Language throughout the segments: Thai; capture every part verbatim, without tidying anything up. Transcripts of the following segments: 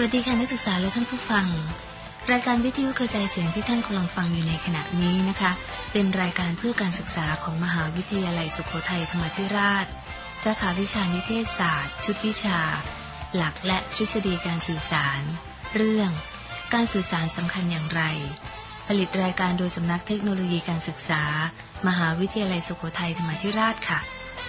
วัสดีค่ะนักศึกษาและท่านผู้ฟังรายการวิทยุกระจายเสียงที่ท่านกำลังฟังอยู่ในขณะนี้นะคะเป็นรายการเพื่อการศึกษาของมหาวิทยาลัยสุโขทัยธรรมาธิราชสาขาวิชานิเทศศาสตร์ชุดวิชาหลักและทฤษฎีการสื่อสารเรื่องการสื่อสารสำคัญอย่างไรผลิตรายการโดยสำนักเทคโนโลยีการศึกษามหาวิทยาลัยสุโขทัยธรรมาธิราชค่ะ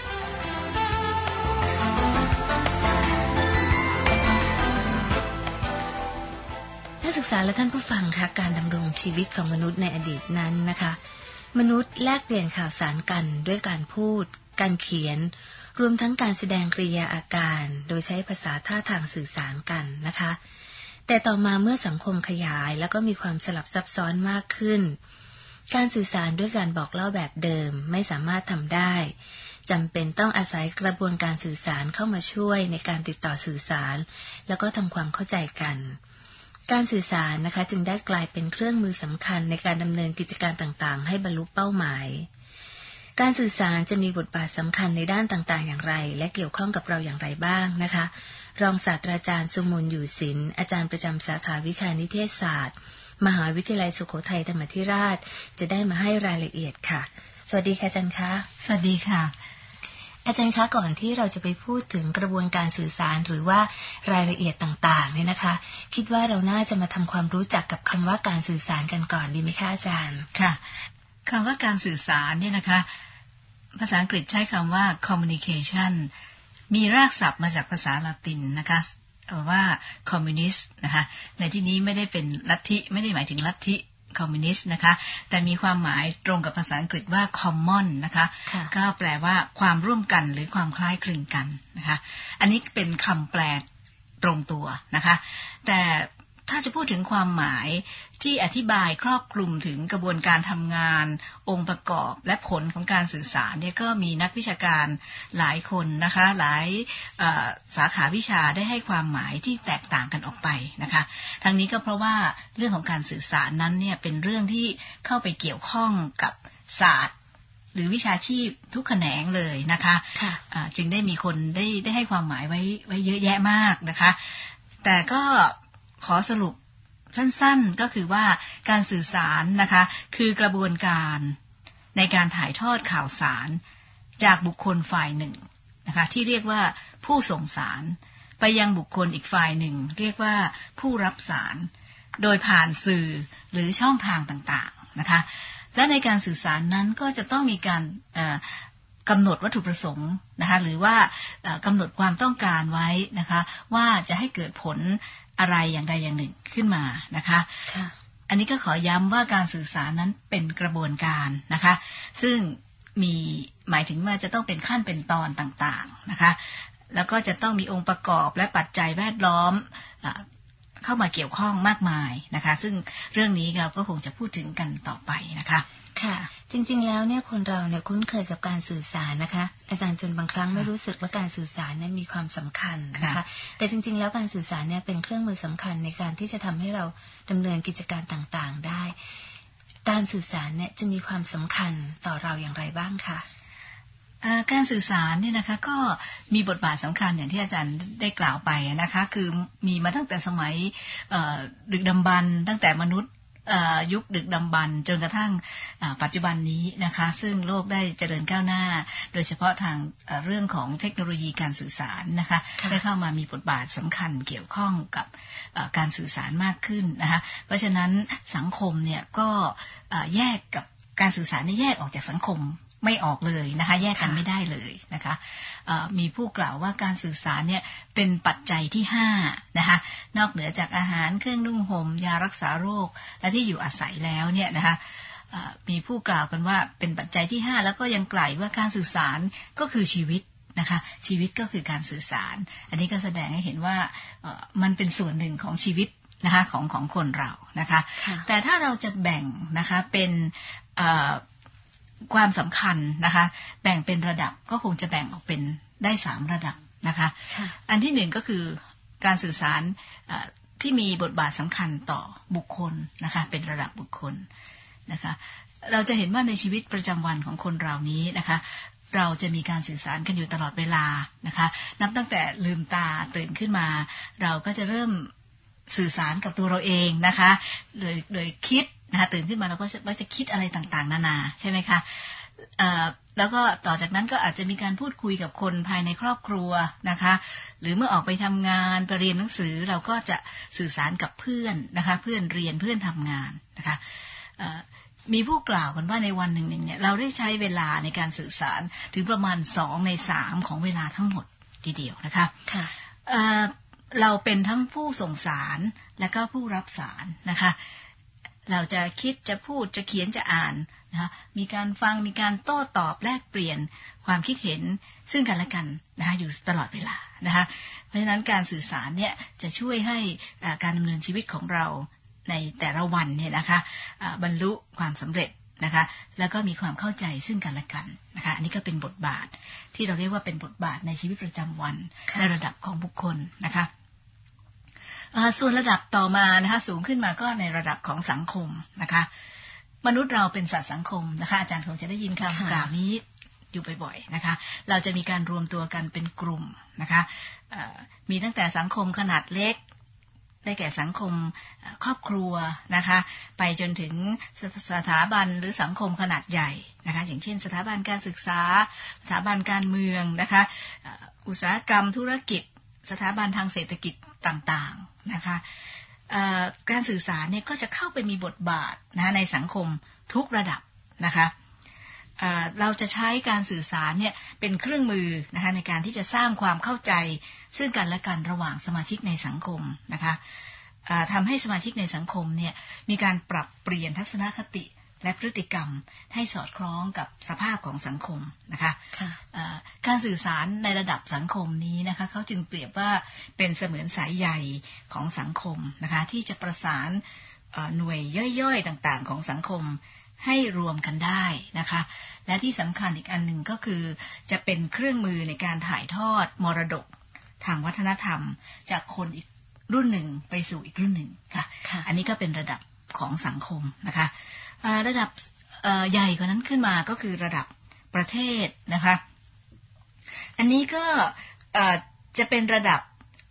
นักศึกษาและท่านผู้ฟังค่ะการดำรงชีวิตของมนุษย์ในอดีตนั้นนะคะมนุษย์แลกเปลี่ยนข่าวสารกันด้วยการพูดการเขียนรวมทั้งการแสดงกริยาอาการโดยใช้ภาษาท่าทางสื่อสารกันนะคะแต่ต่อมาเมื่อสังคมขยายแล้วก็มีความสลับซับซ้อนมากขึ้นการสื่อสารด้วยการบอกเล่าแบบเดิมไม่สามารถทำได้จำเป็นต้องอาศัยกระบวนการสื่อสารเข้ามาช่วยในการติดต่อสื่อสารแล้วก็ทำความเข้าใจกันการสื่อสารนะคะจึงได้กลายเป็นเครื่องมือสำคัญในการดำเนินกิจการต่างๆให้บรรลุเป้าหมายการสื่อสารจะมีบทบาทสำคัญในด้านต่างๆอย่างไรและเกี่ยวข้องกับเราอย่างไรบ้างนะคะรองศาสตราจารย์สุมนอยู่ศิลป์อาจารย์ประจำสาขาวิชานิเทศศาสตร์มหาวิทยาลัยสุโขทัยธรรมาธิราชจะได้มาให้รายละเอียดค่ะสวัสดีค่ะอาจารย์คะสวัสดีค่ะอาจารย์คะก่อนที่เราจะไปพูดถึงกระบวนการสื่อสารหรือว่ารายละเอียดต่างๆเนี่ยนะคะคิดว่าเราน่าจะมาทำความรู้จักกับคำว่าการสื่อสารกันก่อนดีไหมคะอาจารย์ค่ะคำว่าการสื่อสารเนี่ยนะคะภาษาอังกฤษใช้คำว่า communication มีรากศัพท์มาจากภาษาละตินนะคะว่า communist นะคะในที่นี้ไม่ได้เป็นลัทธิไม่ได้หมายถึงลัทธิคอมมิวนิสต์นะคะแต่มีความหมายตรงกับภาษาอังกฤษว่า common นะคะก็แปลว่าความร่วมกันหรือความคล้ายคลึงกันนะคะอันนี้เป็นคำแปลตรงตัวนะคะแต่ถ้าจะพูดถึงความหมายที่อธิบายครอบคลุมถึงกระบวนการทำงานองค์ประกอบและผลของการสื่อสารเนี่ยก็มีนักวิชาการหลายคนนะคะหลายสาขาวิชาได้ให้ความหมายที่แตกต่างกันออกไปนะคะทั้งนี้ก็เพราะว่าเรื่องของการสื่อสารนั้นเนี่ยเป็นเรื่องที่เข้าไปเกี่ยวข้องกับศาสตร์หรือวิชาชีพทุกแขนงเลยนะคะะจึงได้มีคนได้ได้ให้ความหมายไว้ไว้เยอะแยะมากนะคะแต่ก็ขอสรุปสั้นๆก็คือว่าการสื่อสารนะคะคือกระบวนการในการถ่ายทอดข่าวสารจากบุคคลฝ่ายหนึ่งนะคะที่เรียกว่าผู้ส่งสารไปยังบุคคลอีกฝ่ายหนึ่งเรียกว่าผู้รับสารโดยผ่านสื่อหรือช่องทางต่างๆนะคะและในการสื่อสารนั้นก็จะต้องมีการกำหนดวัตถุประสงค์นะคะหรือว่ากำหนดความต้องการไว้นะคะว่าจะให้เกิดผลอะไรอย่างใดอย่างหนึ่งขึ้นมานะคะอันนี้ก็ขอย้ำว่าการสื่อสารนั้นเป็นกระบวนการนะคะซึ่งมีหมายถึงว่าจะต้องเป็นขั้นเป็นตอนต่างๆนะคะแล้วก็จะต้องมีองค์ประกอบและปัจจัยแวดล้อมเข้ามาเกี่ยวข้องมากมายนะคะซึ่งเรื่องนี้เราก็คงจะพูดถึงกันต่อไปนะคะค่ะจริงๆแล้วเนี่ยคนเราเนี่ยคุ้นเคยกับการสื่อสารนะคะอาจารย์จนบางครั้งไม่รู้สึกว่าการสื่อสารนั้นมีความสำคัญนะคะแต่จริงๆแล้วการสื่อสารเนี่ยเป็นเครื่องมือสำคัญในการที่จะทำให้เราดำเนินกิจการต่างๆได้การสื่อสารเนี่ยจะมีความสำคัญต่อเราอย่างไรบ้างคะการสื่อสารเนี่ยนะคะก็มีบทบาทสำคัญอย่างที่อาจารย์ได้กล่าวไปนะคะคือมีมาตั้งแต่สมัยดึกดำบรรพ์ตั้งแต่มนุษย์ยุคดึกดำบรรพ์จนกระทั่งปัจจุบันนี้นะคะซึ่งโลกได้เจริญก้าวหน้าโดยเฉพาะทางเรื่องของเทคโนโลยีการสื่อสารนะคะได้เข้ามามีบทบาทสำคัญเกี่ยวข้องกับการสื่อสารมากขึ้นนะคะเพราะฉะนั้นสังคมเนี่ยก็แยกกับการสื่อสารนี่แยกออกจากสังคมไม่ออกเลยนะคะแยกกันไม่ได้เลยนะคะมีผู้กล่าวว่าการสื่อสารเนี่ยเป็นปัจจัยที่ห้านะคะนอกเหนือจากอาหารเครื่องนุ่งห่มยารักษาโรคและที่อยู่อาศัยแล้วเนี่ยนะคะมีผู้กล่าวกันว่าเป็นปัจจัยที่ห้าแล้วก็ยังกล่าวว่าการสื่อสารก็คือชีวิตนะคะชีวิตก็คือการสื่อสารอันนี้ก็แสดงให้เห็นว่ามันเป็นส่วนหนึ่งของชีวิตนะคะของของคนเรานะคะแต่ถ้าเราจะแบ่งนะคะเป็นความสำคัญนะคะแบ่งเป็นระดับก็คงจะแบ่งออกเป็นได้สามระดับนะคะอันที่หนึ่งก็คือการสื่อสารที่มีบทบาทสำคัญต่อบุคคลนะคะเป็นระดับบุคคลนะคะเราจะเห็นว่าในชีวิตประจำวันของคนเรานี้นะคะเราจะมีการสื่อสารกันอยู่ตลอดเวลานะคะนับตั้งแต่ลืมตาตื่นขึ้นมาเราก็จะเริ่มสื่อสารกับตัวเราเองนะคะโดยโดยคิดนะคะตื่นขึ้นมาเราก็ว่าจะคิดอะไรต่างๆนานาใช่ไหมคะแล้วก็ต่อจากนั้นก็อาจจะมีการพูดคุยกับคนภายในครอบครัวนะคะหรือเมื่อออกไปทำงานไปเรียนหนังสือเราก็จะสื่อสารกับเพื่อนนะคะเพื่อนเรียนเพื่อนทำงานนะคะมีผู้กล่าวกันว่าในวันหนึ่งเนี่ยเราได้ใช้เวลาในการสื่อสารถึงประมาณสองในสามของเวลาทั้งหมดทีเดียวนะคะเราเป็นทั้งผู้ส่งสารและก็ผู้รับสารนะคะเราจะคิดจะพูดจะเขียนจะอ่านนะคะมีการฟังมีการโต้ตอบแลกเปลี่ยนความคิดเห็นซึ่งกันและกันนะคะอยู่ตลอดเวลานะคะเพราะฉะนั้นการสื่อสารเนี่ยจะช่วยให้การดำเนินชีวิตของเราในแต่ละวันเนี่ยนะคะบรรลุความสำเร็จนะคะแล้วก็มีความเข้าใจซึ่งกันและกันนะคะอันนี้ก็เป็นบทบาทที่เราเรียกว่าเป็นบทบาทในชีวิตประจำวันในระดับของบุคคลนะคะส่วนระดับต่อมานะคะสูงขึ้นมาก็ในระดับของสังคมนะคะมนุษย์เราเป็นสัตว์สังคมนะคะอาจารย์คงจะได้ยินคำกล่าวนี้อยู่บ่อยๆนะคะเราจะมีการรวมตัวกันเป็นกลุ่มนะคะมีตั้งแต่สังคมขนาดเล็กได้แก่สังคมครอบครัวนะคะไปจนถึงสถาบันหรือสังคมขนาดใหญ่นะคะอย่างเช่นสถาบันการศึกษาสถาบันการเมืองนะคะอุตสาหกรรมธุรกิจสถาบันทางเศรษฐกิจต่างๆนะคะการสื่อสารเนี่ยก็จะเข้าไปมีบทบาทนะในสังคมทุกระดับนะคะเราจะใช้การสื่อสารเนี่ยเป็นเครื่องมือนะคะในการที่จะสร้างความเข้าใจซึ่งกันและกันระหว่างสมาชิกในสังคมนะคะทำให้สมาชิกในสังคมเนี่ยมีการปรับเปลี่ยนทัศนคติและพฤติกรรมให้สอดคล้องกับสภาพของสังคมนะคะการสื่อสารในระดับสังคมนี้นะคะเขาจึงเปรียบว่าเป็นเสมือนสายใยของสังคมนะคะที่จะประสานหน่วยย่อยๆต่างๆของสังคมให้รวมกันได้นะคะและที่สำคัญอีกอันหนึ่งก็คือจะเป็นเครื่องมือในการถ่ายทอดมรดกทางวัฒนธรรมจากคนอีกรุ่นหนึ่งไปสู่อีกรุ่นหนึ่งค่ะอันนี้ก็เป็นระดับของสังคมนะคะระดับใหญ่กว่านั้นขึ้นมาก็คือระดับประเทศนะคะอันนี้ก็จะเป็นระดับ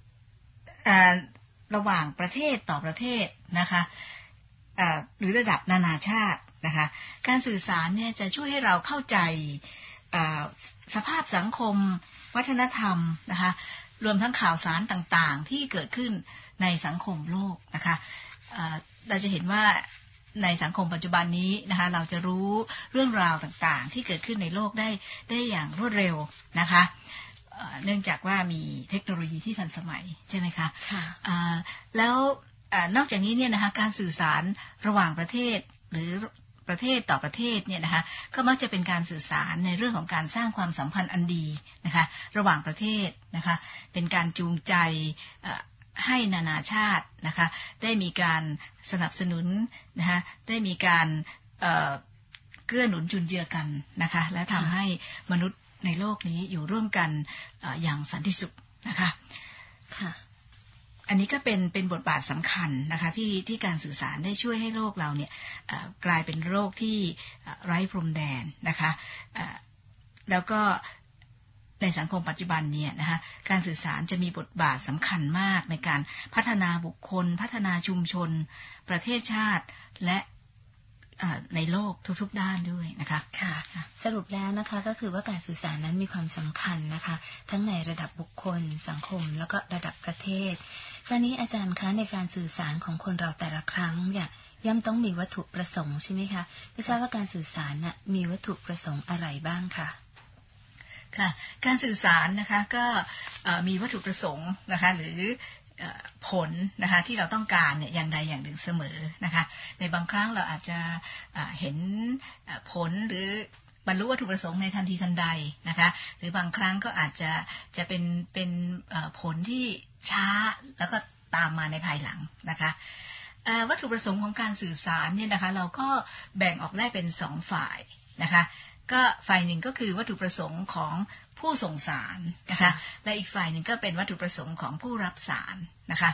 ระหว่างประเทศต่อประเทศนะคะหรือระดับนานาชาตินะคะการสื่อสารเนี่ยจะช่วยให้เราเข้าใจสภาพสังคมวัฒนธรรมนะคะรวมทั้งข่าวสารต่างๆที่เกิดขึ้นในสังคมโลกนะคะเราจะเห็นว่าในสังคมปัจจุบันนี้นะคะเราจะรู้เรื่องราวต่างๆที่เกิดขึ้นในโลกได้ได้อย่างรวดเร็วนะคะเนื่องจากว่ามีเทคโนโลยีที่ทันสมัยใช่ไหมคะแล้วนอกจากนี้เนี่ยนะคะการสื่อสารระหว่างประเทศหรือประเทศต่อประเทศเนี่ยนะคะก็มักจะเป็นการสื่อสารในเรื่องของการสร้างความสัมพันธ์อันดีนะคะระหว่างประเทศนะคะเป็นการจูงใจให้นานาชาตินะคะได้มีการสนับสนุนนะคะได้มีการเกื้อหนุนจุนเจือกันนะคะและทำให้มนุษย์ในโลกนี้อยู่ร่วมกันอย่างสันติสุขนะคะค่ะอันนี้ก็เป็นเป็นบทบาทสำคัญนะคะที่ที่การสื่อสารได้ช่วยให้โลกเราเนี่ยกลายเป็นโลกที่ไร้พรมแดนนะคะแล้วก็ในสังคมปัจจุบันเนี่ยนะคะการสื่อสารจะมีบทบาทสำคัญมากในการพัฒนาบุคคลพัฒนาชุมชนประเทศชาติและในโลกทุกๆด้านด้วยนะคะค่ะสรุปแล้วนะคะก็คือว่าการสื่อสารนั้นมีความสำคัญนะคะทั้งในระดับบุคคลสังคมแล้วก็ระดับประเทศคราวนี้อาจารย์คะในการสื่อสารของคนเราแต่ละครั้งเนี่ยย่อมต้องมีวัตถุประสงค์ใช่ไหมคะไม่ทราบว่าการสื่อสารน่ะมีวัตถุประสงค์อะไรบ้างคะค่ะการสื่อสารนะคะก็มีวัตถุประสงค์นะคะหรือผลนะคะที่เราต้องการเนี่ยอย่างใดอย่างหนึ่งเสมอนะคะในบางครั้งเราอาจจะเห็นผลหรือบรรลุวัตถุประสงค์ในทันทีทันใดนะคะหรือบางครั้งก็อาจจะจะเป็นเป็นผลที่ช้าแล้วก็ตามมาในภายหลังนะคะวัตถุประสงค์ของการสื่อสารเนี่ยนะคะเราก็แบ่งออกได้เป็นสองฝ่ายนะคะก็ฝ่ายหนึ่งก็คือวัตถุประสงค์ของผู้ส่งสารนะคะและอีกฝ่ายหนึ่งก็เป็นวัตถุประสงค์ของผู้รับสารนะคะ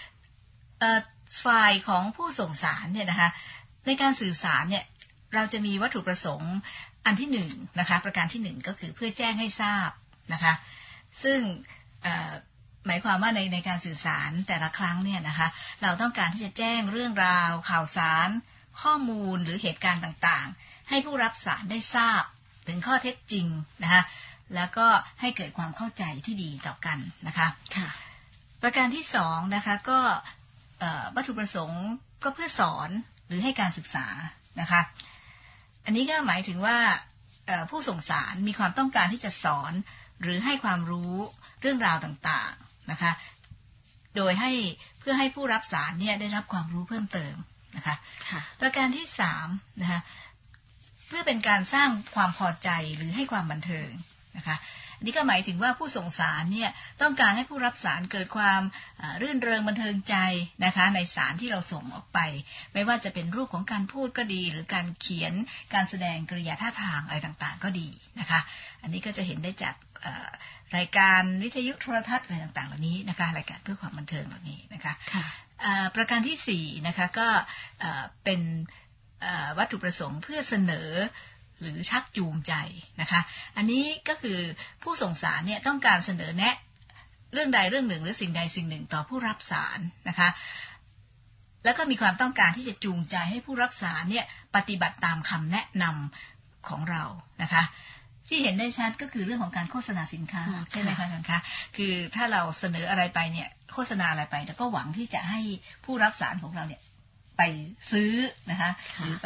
ฝ่ายของผู้ส่งสารเนี่ยนะคะในการสื่อสารเนี่ยเราจะมีวัตถุประสงค์อันที่หนึ่งนะคะประการที่หนึ่งก็คือเพื่อแจ้งให้ทราบนะคะซึ่งหมายความว่าในในการสื่อสารแต่ละครั้งเนี่ยนะคะเราต้องการที่จะแจ้งเรื่องราวข่าวสารข้อมูลหรือเหตุการณ์ต่างๆให้ผู้รับสารได้ทราบถึงข้อเท็จจริงนะคะแล้วก็ให้เกิดความเข้าใจที่ดีต่อกันนะคะค่ะประการที่สองนะคะก็วัตถุประสงค์ก็เพื่อสอนหรือให้การศึกษานะคะอันนี้ก็หมายถึงว่าผู้ส่งสารมีความต้องการที่จะสอนหรือให้ความรู้เรื่องราวต่างๆนะคะโดยให้เพื่อให้ผู้รับสารเนี่ยได้รับความรู้เพิ่มเติมนะคะประการที่สามนะคะเพื่อเป็นการสร้างความพอใจหรือให้ความบันเทิงนะคะอันนี้ก็หมายถึงว่าผู้ส่งสารเนี่ยต้องการให้ผู้รับสารเกิดความรื่นเริงบันเทิงใจนะคะในสารที่เราส่งออกไปไม่ว่าจะเป็นรูปของการพูดก็ดีหรือการเขียนการแสดงกริยาท่าทางอะไรต่างๆก็ดีนะคะอันนี้ก็จะเห็นได้จากรายการวิทยุโทรทัศน์อะไรต่างๆเหล่านี้นะคะรายการเพื่อความบันเทิงเหล่านี้นะคะประการที่สี่นะคะก็เป็นวัตถุประสงค์เพื่อเสนอหรือชักจูงใจนะคะอันนี้ก็คือผู้ส่งสารเนี่ยต้องการเสนอแนะเรื่องใดเรื่องหนึ่งหรือสิ่งใดสิ่งหนึ่งต่อผู้รับสารนะคะแล้วก็มีความต้องการที่จะจูงใจให้ผู้รับสารเนี่ยปฏิบัติตามคำแนะนำของเรานะคะที่เห็นได้ชัดก็คือเรื่องของการโฆษณาสินค้าใช่ไหมคะอาจารย์คะคือถ้าเราเสนออะไรไปเนี่ยโฆษณาอะไรไปแล้วก็หวังที่จะให้ผู้รับสารของเราเนี่ยไปซื้อนะคะหรือไป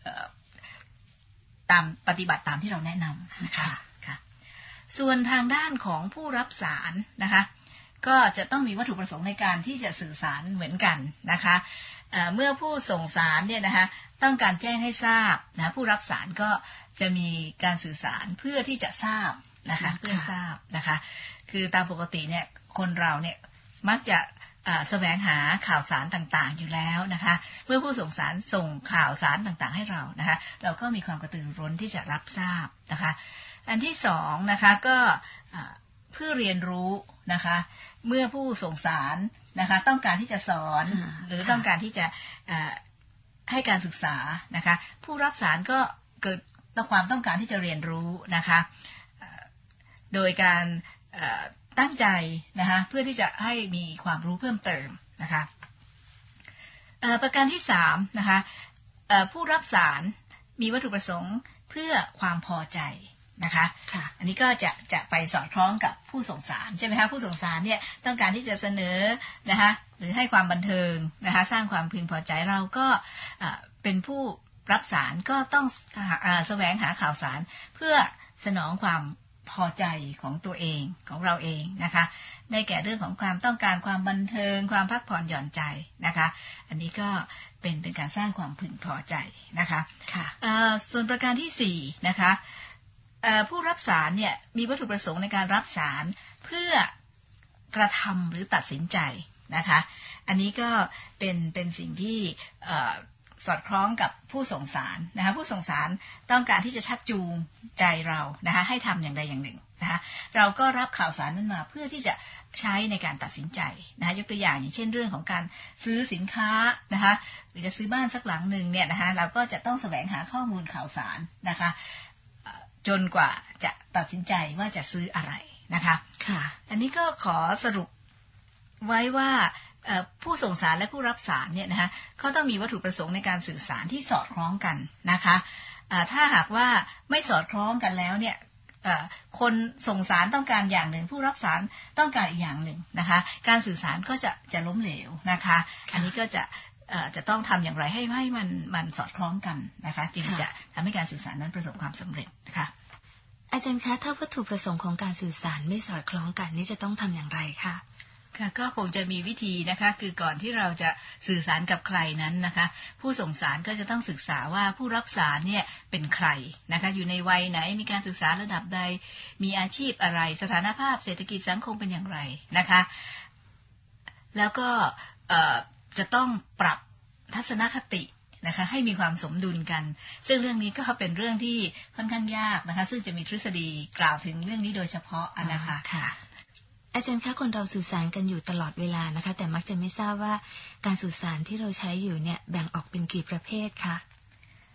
ตามปฏิบัติตามที่เราแนะนำนะคะค่ะส่วนทางด้านของผู้รับสารนะคะก็จะต้องมีวัตถุประสงค์ในการที่จะสื่อสารเหมือนกันนะคะเอ่อเมื่อผู้ส่งสารเนี่ยนะคะต้องการแจ้งให้ทราบนะผู้รับสารก็จะมีการสื่อสารเพื่อที่จะทราบนะคะเพื่อทราบนะคะคือตามปกติเนี่ยคนเราเนี่ยมักจะแสวงหาข่าวสารต่างๆอยู่แล้วนะคะเมื่อผู้ส่งสารส่งข่าวสารต่างๆให้เรานะคะเราก็มีความกระตือรือร้นที่จะรับทราบนะคะอันที่สองนะคะก็เพื่อเรียนรู้นะคะเมื่อผู้ส่งสารนะคะต้องการที่จะสอนหรือต้องการที่จะให้การศึกษานะคะผู้รับสารก็เกิดความต้องการที่จะเรียนรู้นะคะโดยการตั้งใจนะคะเพื่อที่จะให้มีความรู้เพิ่มเติมนะคะประการที่สามนะคะผู้รับสารมีวัตถุประสงค์เพื่อความพอใจนะคะอันนี้ก็จะจะไปสอดคล้องกับผู้ส่งสารใช่ไหมคะผู้ส่งสารเนี่ยต้องการที่จะเสนอนะคะหรือให้ความบันเทิงนะคะสร้างความพึงพอใจเราก็เป็นผู้รับสารก็ต้องแสวงหาข่าวสารเพื่อสนองความพอใจของตัวเองของเราเองนะคะได้แก่เรื่องของความต้องการความบันเทิงความพักผ่อนหย่อนใจนะคะอันนี้ก็เป็นเป็นการสร้างความพึงพอใจนะคะค่ะส่วนประการที่สี่นะคะผู้รับสารเนี่ยมีวัตถุประสงค์ในการรับสารเพื่อกระทำหรือตัดสินใจนะคะอันนี้ก็เป็นเป็นสิ่งที่สอดคล้องกับผู้ส่งสารนะคะผู้ส่งสารต้องการที่จะชักจูงใจเรานะคะให้ทำอย่างใดอย่างหนึ่งนะคะเราก็รับข่าวสารนั้นมาเพื่อที่จะใช้ในการตัดสินใจนะคะยกตัวอย่างอย่างเช่นเรื่องของการซื้อสินค้านะคะหรือจะซื้อบ้านสักหลังหนึ่งเนี่ยนะคะเราก็จะต้องแสวงหาข้อมูลข่าวสารนะคะจนกว่าจะตัดสินใจว่าจะซื้ออะไรนะคะค่ะอันนี้ก็ขอสรุปไว้ว่าผู้ส่งสารและผู้รับสารเนี่ยนะคะเขาต้องมีวัตถุประสงค์ในการสื่อสารที่สอดคล้องกันนะคะถ้าหากว่าไม่สอดคล้องกันแล้วเนี่ยคนส่งสารต้องการอย่างหนึ่งผู้รับสารต้องการอีกอย่างหนึ่งนะคะการสื่อสารก็จะจะล้มเหลวนะคะอันนี้ก็จะจะต้องทำอย่างไรให้ให้มันมันสอดคล้องกันนะคะจึงจะทำให้การสื่อสารนั้นประสบความสำเร็จนะคะอาจารย์คะถ้าวัตถุประสงค์ของการสื่อสารไม่สอดคล้องกันนี่จะต้องทำอย่างไรคะค่ะก็คงจะมีวิธีนะคะคือก่อนที่เราจะสื่อสารกับใครนั้นนะคะผู้ส่งสารก็จะต้องศึกษาว่าผู้รับสารเนี่ยเป็นใครนะคะอยู่ในวัยไหนมีการศึกษาระดับใดมีอาชีพอะไรสถานภาพเศรษฐกิจสังคมเป็นอย่างไรนะคะแล้วก็จะต้องปรับทัศนคตินะคะให้มีความสมดุลกันซึ่งเรื่องนี้ก็เป็นเรื่องที่ค่อนข้างยากนะคะซึ่งจะมีทฤษฎีกล่าวถึงเรื่องนี้โดยเฉพาะนะคะค่ะอาจารย์คะคนเราสื่อสารกันอยู่ตลอดเวลานะคะแต่มักจะไม่ทราบว่าการสื่อสารที่เราใช้อยู่เนี่ยแบ่งออกเป็นกี่ประเภทคะ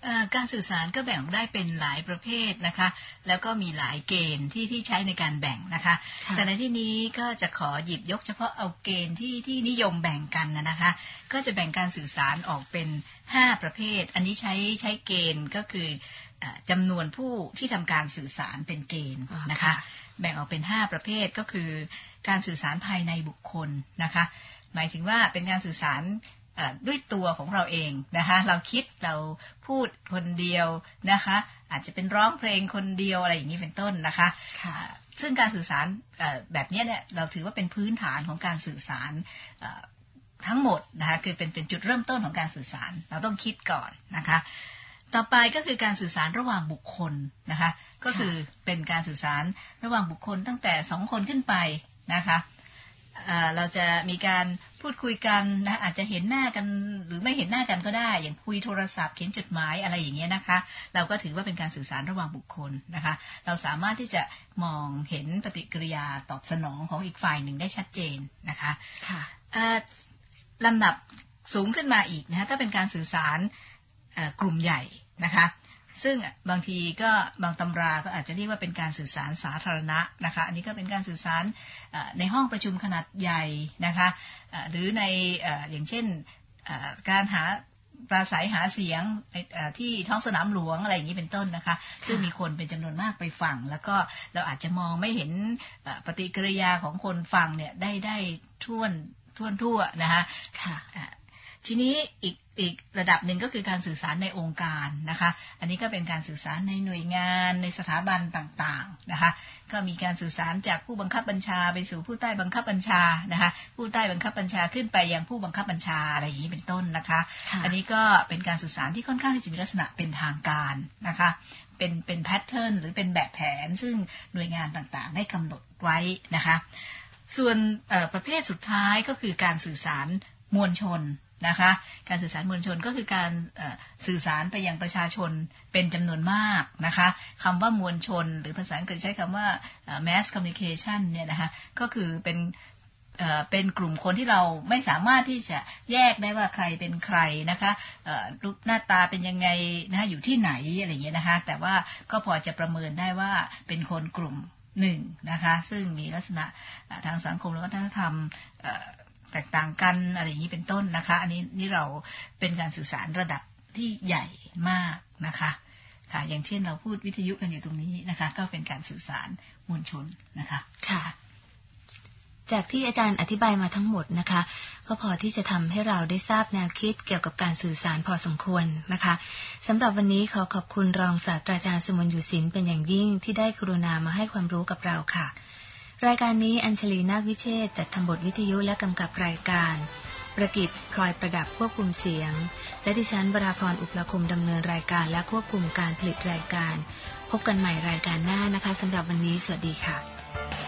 การสื่อสารก็แบ่งได้เป็นหลายประเภทนะคะแล้วก็มีหลายเกณฑ์ที่ที่ใช้ในการแบ่งนะคะแต่ในที่นี้ก็จะขอหยิบยกเฉพาะเอาเกณฑ์ที่ที่นิยมแบ่งกันนะคะก็จะแบ่งการสื่อสารออกเป็นห้าประเภทอันนี้ใช้ใช้เกณฑ์ก็คือจำนวนผู้ที่ทำการสื่อสารเป็นเกณฑ์นะคะแบ่งออกเป็นห้าประเภทก็คือการสื่อสารภายในบุคคลนะคะหมายถึงว่าเป็นการสื่อสารด้วยตัวของเราเองนะคะเราคิดเราพูดคนเดียวนะคะอาจจะเป็นร้องเพลงคนเดียวอะไรอย่างนี้เป็นต้นนะคะซึ่งการสื่อสารแบบนี้เนี่ยเราถือว่าเป็นพื้นฐานของการสื่อสารทั้งหมดนะคะคือเป็นเป็นจุดเริ่มต้นของการสื่อสารเราต้องคิดก่อนนะคะต่อไปก็คือการสื่อสารระหว่างบุคคลนะคะก็คือเป็นการสื่อสารระหว่างบุคคลตั้งแต่สองคนขึ้นไปนะคะเราจะมีการพูดคุยกันนะอาจจะเห็นหน้ากันหรือไม่เห็นหน้ากันก็ได้อย่างคุยโทรศัพท์เขียนจดหมายอะไรอย่างเงี้ยนะคะเราก็ถือว่าเป็นการสื่อสารระหว่างบุคคลนะคะเราสามารถที่จะมองเห็นปฏิกิริยาตอบสนองของอีกฝ่ายหนึ่งได้ชัดเจนนะคะลำดับสูงขึ้นมาอีกนะคะก็เป็นการสื่อสารกลุ่มใหญ่นะคะซึ่งบางทีก็บางตำราก็อาจจะเรียกว่าเป็นการสื่อสารสาธารณะนะคะอันนี้ก็เป็นการสื่อสารในห้องประชุมขนาดใหญ่นะคะหรือในอย่างเช่นการหาปราศัยหาเสียงที่ท้องสนามหลวงอะไรอย่างนี้เป็นต้นนะคะซึ่งมีคนเป็นจำนวนมากไปฟังแล้วก็เราอาจจะมองไม่เห็นปฏิกิริยาของคนฟังเนี่ยได้ได้ท่วนท่วนทั่วนะคะทีนี้อีกอีกระดับหนึ่งก็คือการสื่อสารในองค์การนะคะอันนี้ก็เป็นการสื่อสารในหน่วยงานในสถาบันต่างๆนะคะก็มีการสื่อสารจากผู้บังคับบัญชาไปสู่ผู้ใต้บังคับบัญชานะคะผู้ใต้บังคับบัญชาขึ้นไปยังผู้บังคับบัญชาอะไรอย่างนี้เป็นต้นนะคะอันนี้ก็เป็นการสื่อสารที่ค่อนข้างที่จะมีลักษณะเป็นทางการนะคะเป็นเป็นแพทเทิร์นหรือเป็นแบบแผนซึ่งหน่วยงานต่างๆได้กำหนดไว้นะคะส่วนประเภทสุดท้ายก็คือการสื่อสารมวลชนนะคะการสื่อสารมวลชนก็คือการสื่อสารไปยังประชาชนเป็นจำนวนมากนะคะคำว่ามวลชนหรือภาษาอังกฤษใช้คำว่า mass communication เนี่ยนะคะก็คือเป็นเป็นกลุ่มคนที่เราไม่สามารถที่จะแยกได้ว่าใครเป็นใครนะคะรูปหน้าตาเป็นยังไงนะคะอยู่ที่ไหนอะไรอย่างเงี้ยนะคะแต่ว่าก็พอจะประเมินได้ว่าเป็นคนกลุ่มหนึ่งนะคะซึ่งมีลักษณะทางสังคมและวัฒนธรรมแตกต่างกันอะไรอย่างนี้เป็นต้นนะคะอันนี้นี่เราเป็นการสื่อสารระดับที่ใหญ่มากนะคะค่ะอย่างเช่นเราพูดวิทยุกันอยู่ตรงนี้นะคะก็เป็นการสื่อสารมวลชนนะคะค่ะจากที่อาจารย์อธิบายมาทั้งหมดนะคะก็พอที่จะทำให้เราได้ทราบแนวคิดเกี่ยวกับการสื่อสารพอสมควรนะคะสำหรับวันนี้ขอขอบคุณรองศาสตราจารย์สมนต์อยู่ศิลป์เป็นอย่างยิ่งที่ได้กรุณามาให้ความรู้กับเราค่ะรายการนี้อัญชลีนาควิเชษฐ์จัดทำบทวิทยุและกำกับรายการประกิตพลอยประดับควบคุมเสียงและดิฉันวราพรอุปราคมดำเนินรายการและควบคุมการผลิตรายการพบกันใหม่รายการหน้านะคะสำหรับวันนี้สวัสดีค่ะ